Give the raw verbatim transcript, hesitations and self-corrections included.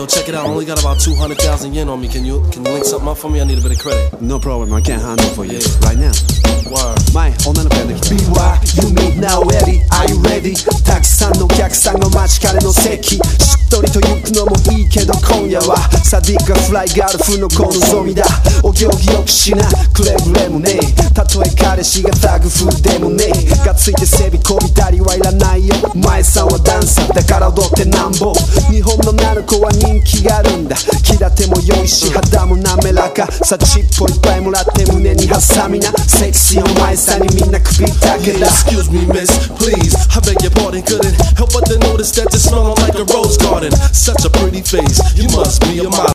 yo, check it out. I only got about two hundred thousand yen on me. Can you can you link something up for me? I need a bit of credit. No problem, I can handle for you Yeah. right now. Word. 前、女の子やんできた。 B は You meet now ready Are you ready たくさんのお客さんが待ちかねの席しっとりと行くのもいいけど今夜はサディックがフライガール風の好望みだお行儀よくしなくれぐれもねえたとえ彼氏がタグ風でもねえがついて背びこびたりはいらないよ前さんはダンサーだから踊ってなんぼ日本の女の子は人気があるんだ気立ても良いし肌も滑らかさちっぽいっぱいもらって胸に挟みなセクシーお前さんにみんな首だけ Yeah, だ excuse me, miss, please. I beg your pardon, couldn't help but to notice that you're smelling like a rose garden. Such a pretty face, you must be a model.